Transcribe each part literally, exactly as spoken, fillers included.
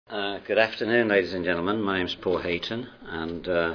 Uh, good afternoon, ladies and gentlemen. My name is Paul Hayton, and uh,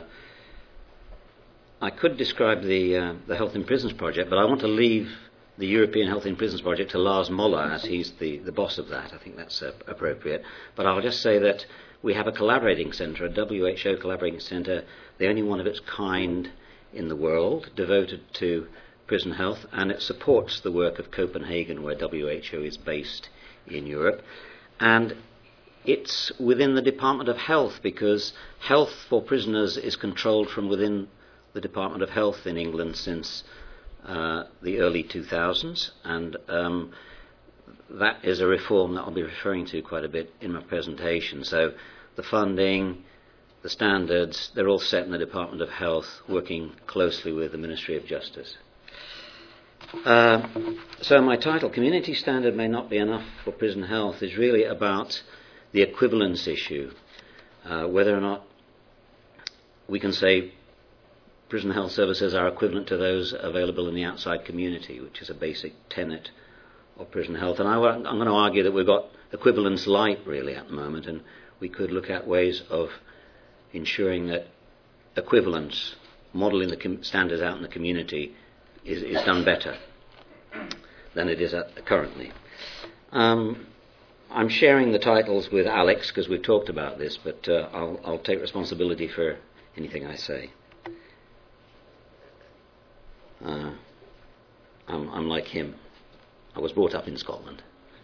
I could describe the uh, the Health in Prisons project, but I want to leave the European Health in Prisons project to Lars Moller, as he's the, the boss of that. I think that's uh, appropriate. But I'll just say that we have a collaborating centre, a W H O collaborating centre, the only one of its kind in the world, devoted to prison health, and it supports the work of Copenhagen, where W H O is based in Europe. And it's within the Department of Health, because health for prisoners is controlled from within the Department of Health in England since uh, the early two thousands, and um, that is a reform that I'll be referring to quite a bit in my presentation. So the funding, the standards, they're all set in the Department of Health, working closely with the Ministry of Justice. Uh, so my title, Community Standard May Not Be Enough for Prison Health, is really about the equivalence issue, uh, whether or not we can say prison health services are equivalent to those available in the outside community, which is a basic tenet of prison health. And I, I'm going to argue that we've got equivalence light really at the moment, and we could look at ways of ensuring that equivalence, modelling the com- standards out in the community, is, is done better than it is at, currently. Um, I'm sharing the titles with Alex because we've talked about this, but uh, I'll, I'll take responsibility for anything I say. Uh, I'm, I'm like him. I was brought up in Scotland.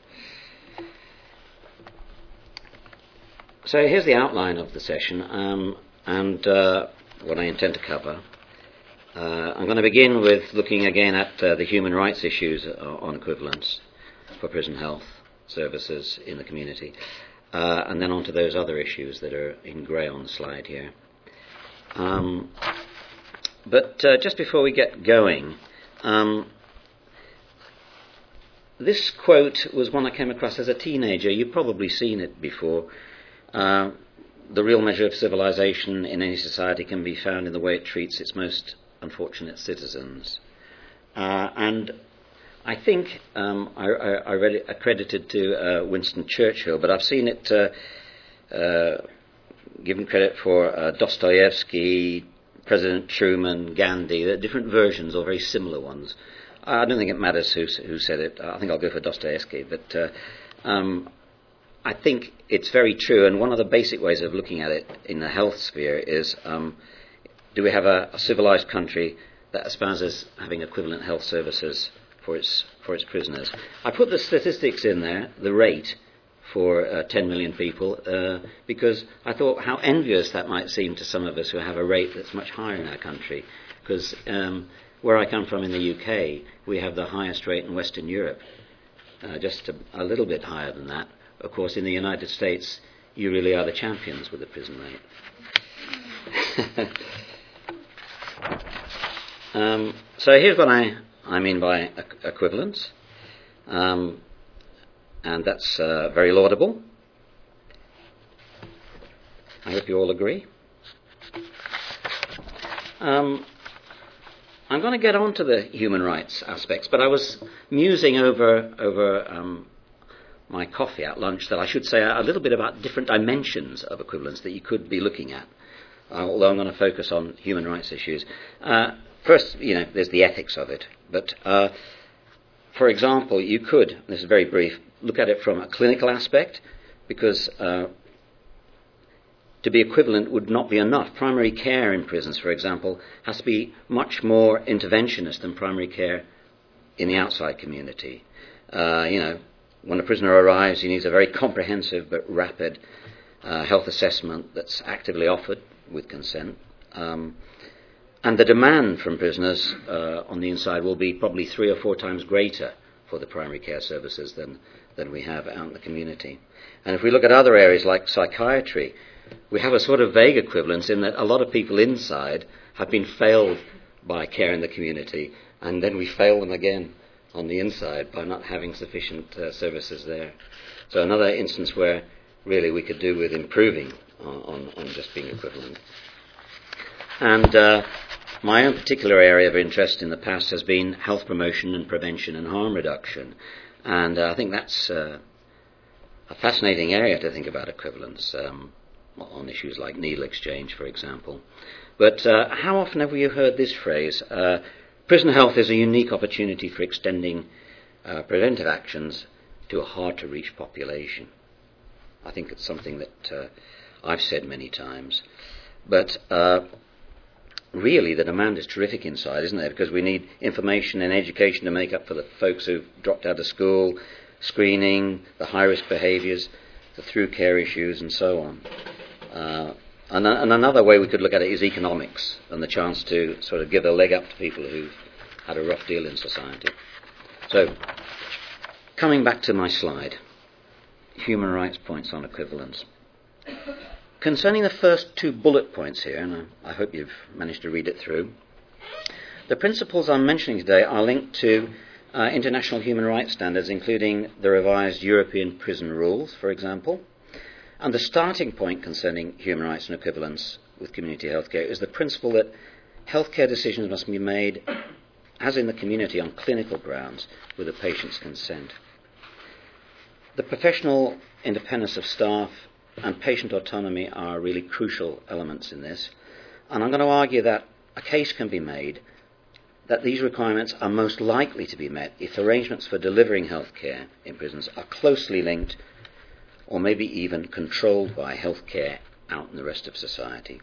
So here's the outline of the session um, and uh, what I intend to cover. Uh, I'm going to begin with looking again at uh, the human rights issues on equivalence for prison health services in the community, uh, and then on to those other issues that are in grey on the slide here. Um, but uh, just before we get going, um, this quote was one I came across as a teenager. You've probably seen it before. Uh, the real measure of civilization in any society can be found in the way it treats its most unfortunate citizens. Uh, and I think um, I, I, I read it accredited to uh, Winston Churchill, but I've seen it uh, uh, given credit for uh, Dostoevsky, President Truman, Gandhi. There are different versions or very similar ones. I don't think it matters who, who said it. I think I'll go for Dostoevsky, but uh, um, I think it's very true, and one of the basic ways of looking at it in the health sphere is um, do we have a, a civilized country that espouses having equivalent health services for its for its prisoners? I put the statistics in there, the rate for uh, ten million people, uh, because I thought how envious that might seem to some of us who have a rate that's much higher in our country. Because um, where I come from in the U K, we have the highest rate in Western Europe, uh, just a, a little bit higher than that. Of course, in the United States, you really are the champions with the prison rate. um, so here's what I. I mean by equivalence, um, and that's uh, very laudable. I hope you all agree. Um, I'm going to get on to the human rights aspects, but I was musing over over um, my coffee at lunch that I should say a little bit about different dimensions of equivalence that you could be looking at, uh, although I'm going to focus on human rights issues. Uh, First, you know, there's the ethics of it. But, uh, for example, you could, this is very brief, look at it from a clinical aspect, because uh, to be equivalent would not be enough. Primary care in prisons, for example, has to be much more interventionist than primary care in the outside community. Uh, you know, when a prisoner arrives, he needs a very comprehensive but rapid uh, health assessment that's actively offered with consent. Um, And the demand from prisoners uh, on the inside will be probably three or four times greater for the primary care services than, than we have out in the community. And if we look at other areas like psychiatry, we have a sort of vague equivalence in that a lot of people inside have been failed by care in the community, and then we fail them again on the inside by not having sufficient uh, services there. So another instance where really we could do with improving on, on, on just being equivalent. And uh, my own particular area of interest in the past has been health promotion and prevention and harm reduction. And uh, I think that's uh, a fascinating area to think about equivalence um, on issues like needle exchange, for example. But uh, how often have we heard this phrase? Uh, prison health is a unique opportunity for extending uh, preventive actions to a hard-to-reach population. I think it's something that uh, I've said many times. But uh, really the demand is terrific inside, isn't it? Because we need information and education to make up for the folks who've dropped out of school, screening, the high-risk behaviours, the through care issues, and so on. Uh, and, and another way we could look at it is economics and the chance to sort of give a leg up to people who've had a rough deal in society. So, coming back to my slide, human rights points on equivalence. Concerning the first two bullet points here, and I, I hope you've managed to read it through, the principles I'm mentioning today are linked to uh, international human rights standards, including the revised European prison rules, for example. And the starting point concerning human rights and equivalence with community healthcare is the principle that healthcare decisions must be made, as in the community, on clinical grounds with the patient's consent. The professional independence of staff and patient autonomy are really crucial elements in this. And I'm going to argue that a case can be made that these requirements are most likely to be met if arrangements for delivering healthcare in prisons are closely linked or maybe even controlled by healthcare out in the rest of society.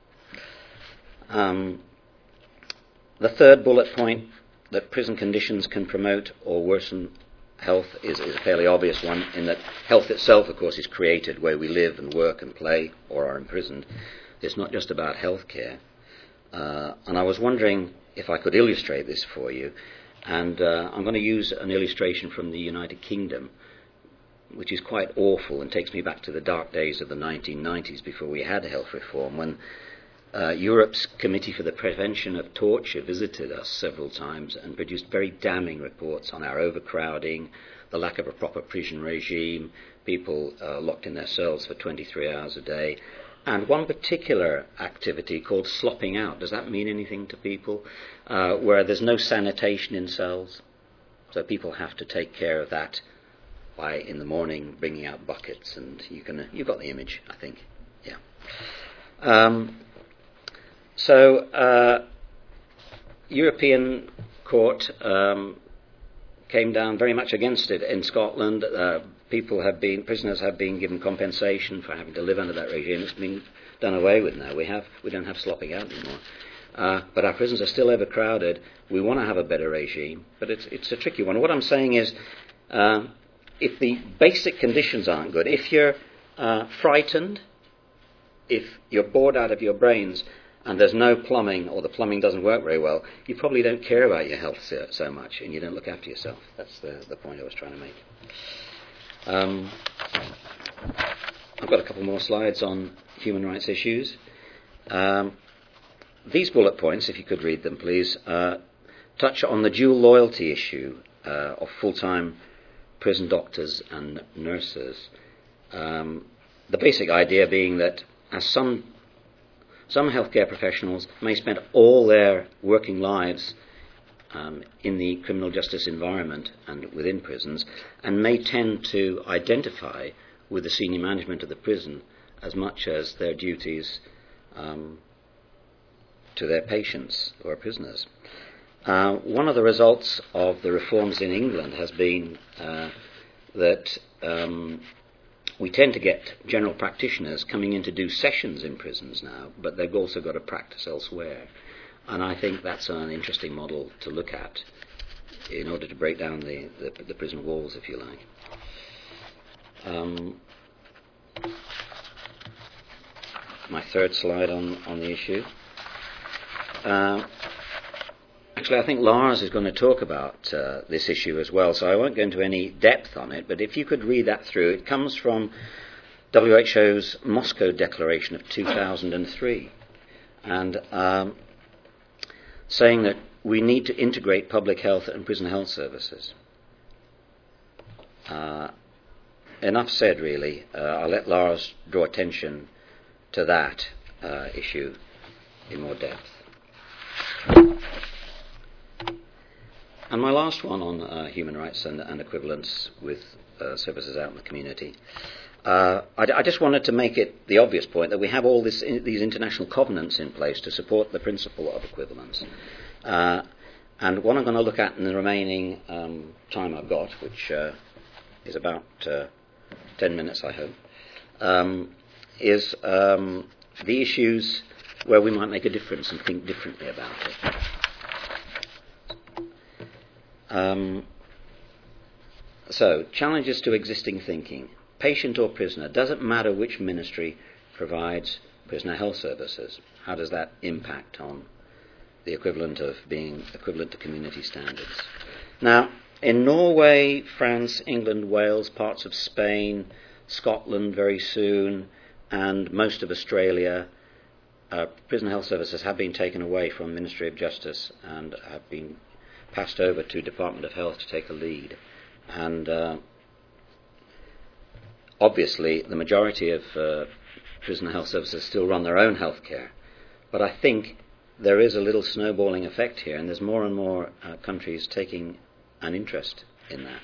Um, the third bullet point, that prison conditions can promote or worsen health, is, is a fairly obvious one, in that health itself, of course, is created where we live and work and play or are imprisoned. It's not just about healthcare. Uh, and I was wondering if I could illustrate this for you. And uh, I'm going to use an illustration from the United Kingdom, which is quite awful and takes me back to the dark days of the nineteen nineties before we had health reform, when uh, Europe's Committee for the Prevention of Torture visited us several times and produced very damning reports on our overcrowding, the lack of a proper prison regime, people uh, locked in their cells for twenty-three hours a day, and one particular activity called slopping out. Does that mean anything to people? Uh, where there's no sanitation in cells, so people have to take care of that by, in the morning, bringing out buckets, and you can, you've got the image, I think. Yeah. Um, so, uh, European Court um, came down very much against it in Scotland. Uh, people have been, prisoners have been given compensation for having to live under that regime. It's been done away with now. We have, we don't have slopping out anymore. Uh, but our prisons are still overcrowded. We want to have a better regime, but it's it's a tricky one. What I'm saying is, uh, if the basic conditions aren't good, if you're uh, frightened, if you're bored out of your brains and there's no plumbing or the plumbing doesn't work very well, you probably don't care about your health so, so much and you don't look after yourself. That's the, the point I was trying to make. Um, I've got a couple more slides on human rights issues. Um, these bullet points, if you could read them please, uh, touch on the dual loyalty issue uh, of full-time prison doctors and nurses. Um, the basic idea being that as some some healthcare professionals may spend all their working lives um, in the criminal justice environment and within prisons, and may tend to identify with the senior management of the prison as much as their duties um, to their patients who are prisoners. Uh, one of the results of the reforms in England has been uh, that um, we tend to get general practitioners coming in to do sessions in prisons now, but they've also got to practice elsewhere. And I think that's an interesting model to look at in order to break down the, the, the prison walls, if you like. Um, my third slide on, on the issue. Uh, Actually, I think Lars is going to talk about uh, this issue as well, so I won't go into any depth on it, but if you could read that through. It comes from W H O's Moscow Declaration of two thousand three, and um, saying that we need to integrate public health and prison health services. Uh, enough said, really. Uh, I'll let Lars draw attention to that uh, issue in more depth. And my last one on uh, human rights and, and equivalence with uh, services out in the community. Uh, I, I just wanted to make it the obvious point that we have all this, in, these international covenants in place to support the principle of equivalence. Uh, and what I'm going to look at in the remaining um, time I've got, which uh, is about uh, ten minutes, I hope, um, is um, the issues where we might make a difference and think differently about it. Um, so, challenges to existing thinking. Patient or prisoner, doesn't matter which ministry provides prisoner health services. How does that impact on the equivalent of being equivalent to community standards? Now, in Norway, France, England, Wales, parts of Spain, Scotland very soon, and most of Australia, uh, prisoner health services have been taken away from Ministry of Justice and have been passed over to Department of Health to take a lead. And uh, obviously, the majority of uh, prisoner health services still run their own health care. But I think there is a little snowballing effect here, and there's more and more uh, countries taking an interest in that.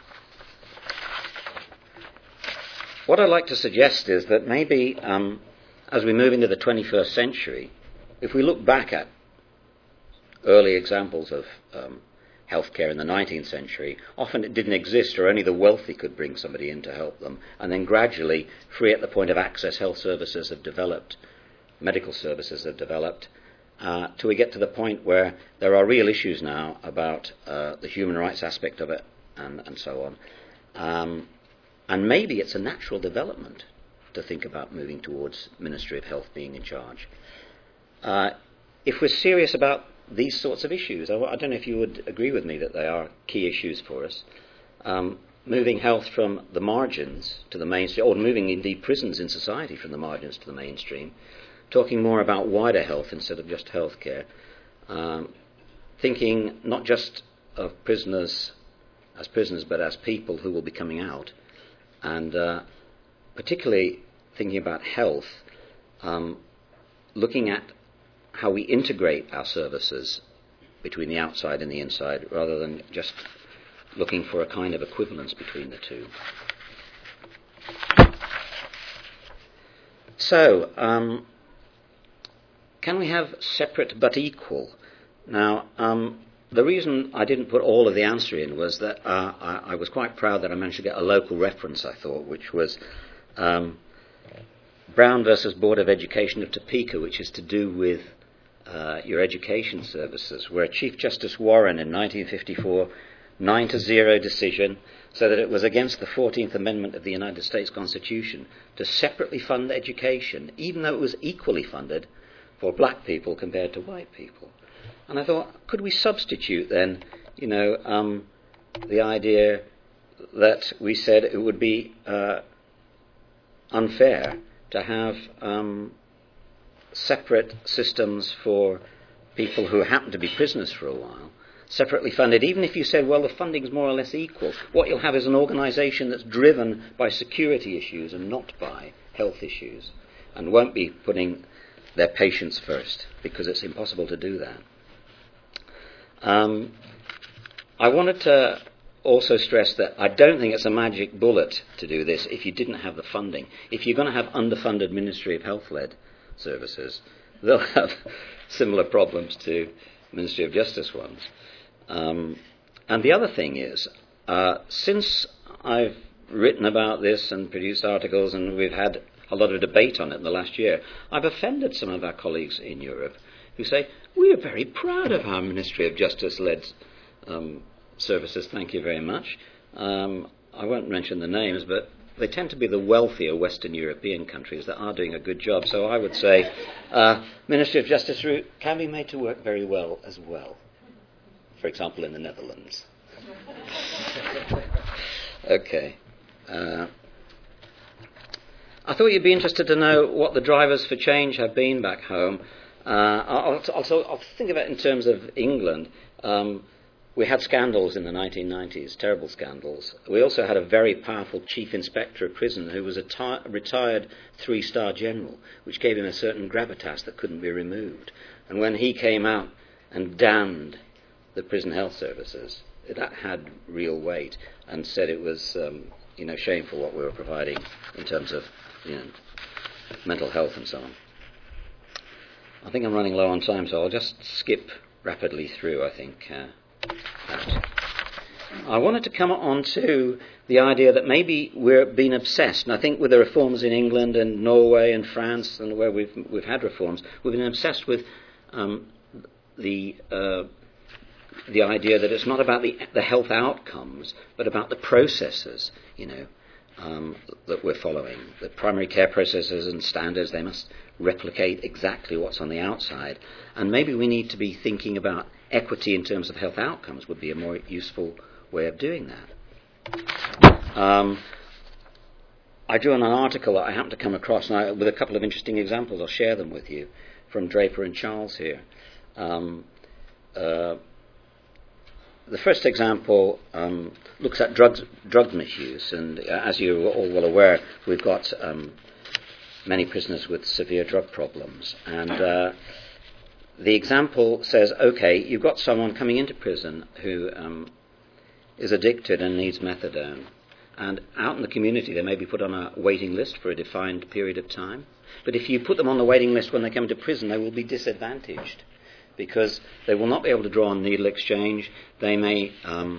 What I'd like to suggest is that maybe um, as we move into the twenty-first century, if we look back at early examples of um, healthcare in the nineteenth century, often it didn't exist, or only the wealthy could bring somebody in to help them, and then gradually, free at the point of access, health services have developed, medical services have developed, uh, till we get to the point where there are real issues now about uh, the human rights aspect of it, and, and so on. Um, and maybe it's a natural development to think about moving towards Ministry of Health being in charge. Uh, if we're serious about these sorts of issues, I, I don't know if you would agree with me that they are key issues for us. Um, moving health from the margins to the mainstream, or moving indeed prisons in society from the margins to the mainstream, talking more about wider health instead of just healthcare, um, thinking not just of prisoners as prisoners but as people who will be coming out, and uh, particularly thinking about health, um, looking at how we integrate our services between the outside and the inside, rather than just looking for a kind of equivalence between the two. So, um, can we have separate but equal? Now, um, the reason I didn't put all of the answer in was that uh, I, I was quite proud that I managed to get a local reference, I thought, which was um, Brown versus Board of Education of Topeka, which is to do with Uh, your education services, where Chief Justice Warren in nineteen fifty-four, nine to zero decision, said that it was against the fourteenth Amendment of the United States Constitution to separately fund education, even though it was equally funded for black people compared to white people. And I thought, could we substitute then, you know, um, the idea that we said it would be uh, unfair to have um, separate systems for people who happen to be prisoners for a while, separately funded, even if you said, well, the funding's more or less equal. What you'll have is an organisation that's driven by security issues and not by health issues, and won't be putting their patients first, because it's impossible to do that. Um, I wanted to also stress that I don't think it's a magic bullet to do this if you didn't have the funding. If you're going to have underfunded Ministry of Health-led services, they'll have similar problems to Ministry of Justice ones. Um, and the other thing is, uh, since I've written about this and produced articles, and we've had a lot of debate on it in the last year, I've offended some of our colleagues in Europe who say, we are very proud of our Ministry of Justice-led um, services, thank you very much. Um, I won't mention the names, but they tend to be the wealthier Western European countries that are doing a good job. So I would say uh, Ministry of Justice route can be made to work very well as well. For example, in the Netherlands. Okay. Uh, I thought you'd be interested to know what the drivers for change have been back home. Uh, I'll, I'll, I'll think of it in terms of England. Um, We had scandals in the nineteen nineties, terrible scandals. We also had a very powerful chief inspector of prison who was a ti- retired three-star general, which gave him a certain gravitas that couldn't be removed. And when he came out and damned the prison health services, that had real weight, and said it was um, you know, shameful what we were providing in terms of, you know, mental health and so on. I think I'm running low on time, so I'll just skip rapidly through, I think, uh, that. I wanted to come on to the idea that maybe we're being obsessed, and I think with the reforms in England and Norway and France and where we've we've had reforms, we've been obsessed with um, the uh, the idea that it's not about the the health outcomes, but about the processes, you know, um, that we're following. The primary care processes and standards, they must replicate exactly what's on the outside, and maybe we need to be thinking about equity in terms of health outcomes would be a more useful way of doing that. Um, I drew on an article that I happened to come across, and I, with a couple of interesting examples, I'll share them with you, from Draper and Charles here. Um, uh, the first example um, looks at drugs, drug misuse, and uh, as you're all well aware, we've got um, many prisoners with severe drug problems, and uh, the example says, okay, you've got someone coming into prison who um, is addicted and needs methadone, and out in the community they may be put on a waiting list for a defined period of time. But if you put them on the waiting list when they come to prison, they will be disadvantaged because they will not be able to draw on needle exchange. They may um,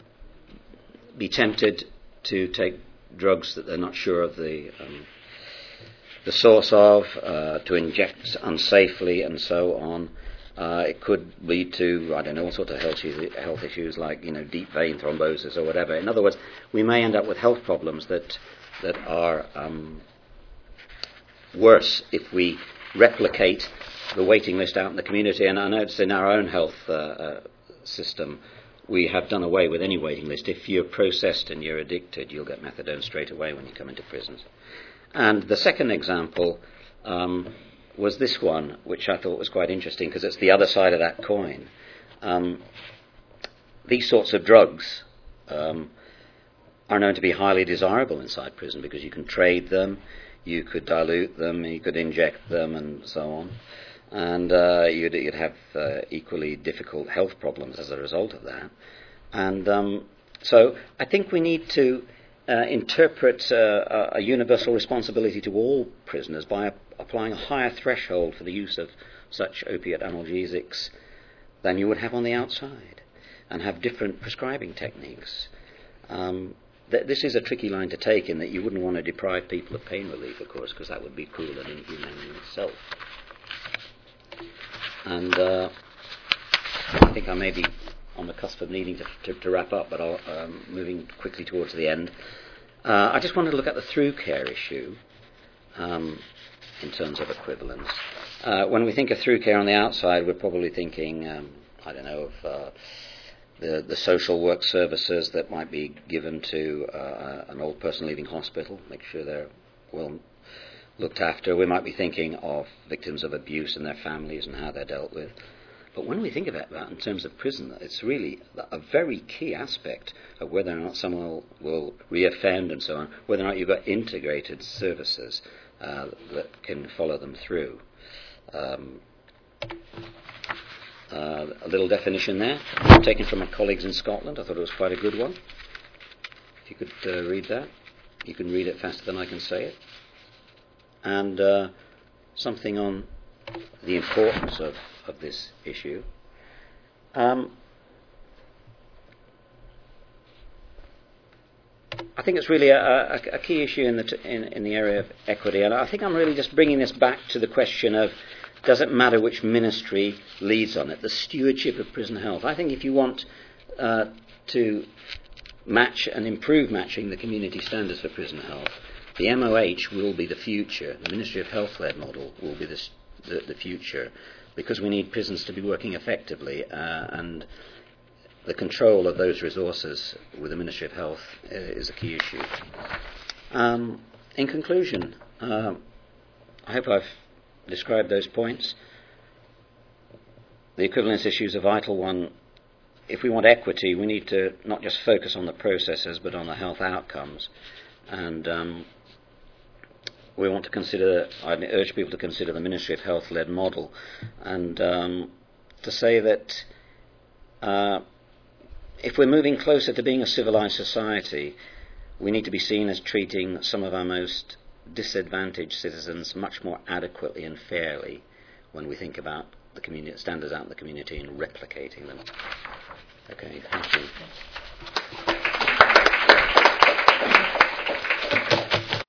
be tempted to take drugs that they're not sure of the um, the source of, uh, to inject unsafely and so on. Uh, it could lead to, I don't know, all sorts of health issues, health issues like, you know, deep vein thrombosis or whatever. In other words, we may end up with health problems that that are um, worse if we replicate the waiting list out in the community. And I notice in our own health uh, uh, system, we have done away with any waiting list. If you're processed and you're addicted, you'll get methadone straight away when you come into prisons. And the second example um, was this one, which I thought was quite interesting because it's the other side of that coin. Um, these sorts of drugs um, are known to be highly desirable inside prison because you can trade them, you could dilute them, you could inject them, and so on. And uh, you'd, you'd have uh, equally difficult health problems as a result of that. And um, so I think we need to Uh, interpret uh, a universal responsibility to all prisoners by ap- applying a higher threshold for the use of such opiate analgesics than you would have on the outside, and have different prescribing techniques. Um, th- this is a tricky line to take in that you wouldn't want to deprive people of pain relief, of course, because that would be cruel and inhumane in itself. And uh, I think I may be on the cusp of needing to, to, to wrap up, but I'll, um, moving quickly towards the end. Uh, I just wanted to look at the through care issue um, in terms of equivalence. Uh, when we think of through care on the outside, we're probably thinking, um, I don't know, of uh, the, the social work services that might be given to uh, an old person leaving hospital, make sure they're well looked after. We might be thinking of victims of abuse and their families and how they're dealt with. But when we think about that in terms of prison, it's really a very key aspect of whether or not someone will, will reoffend and so on, whether or not you've got integrated services uh, that can follow them through. Um, uh, a little definition there, taken from my colleagues in Scotland. I thought it was quite a good one. If you could uh, read that. You can read it faster than I can say it. And uh, something on the importance of of this issue. Um, I think it's really a, a, a key issue in the t- in, in the area of equity, and I think I'm really just bringing this back to the question of, does it matter which ministry leads on it? The stewardship of prison health. I think if you want uh, to match and improve matching the community standards for prison health, the M O H will be the future. The Ministry of Health-led model will be the, the, the future, because we need prisons to be working effectively, uh, and the control of those resources with the Ministry of Health uh, is a key issue. Um, in conclusion, uh, I hope I've described those points. The equivalence issue is a vital one. If we want equity, we need to not just focus on the processes, but on the health outcomes. And um, we want to consider, I urge people to consider the Ministry of Health-led model, and um, to say that uh, if we're moving closer to being a civilized society, we need to be seen as treating some of our most disadvantaged citizens much more adequately and fairly when we think about the community, standards out in the community and replicating them. Okay, thank you.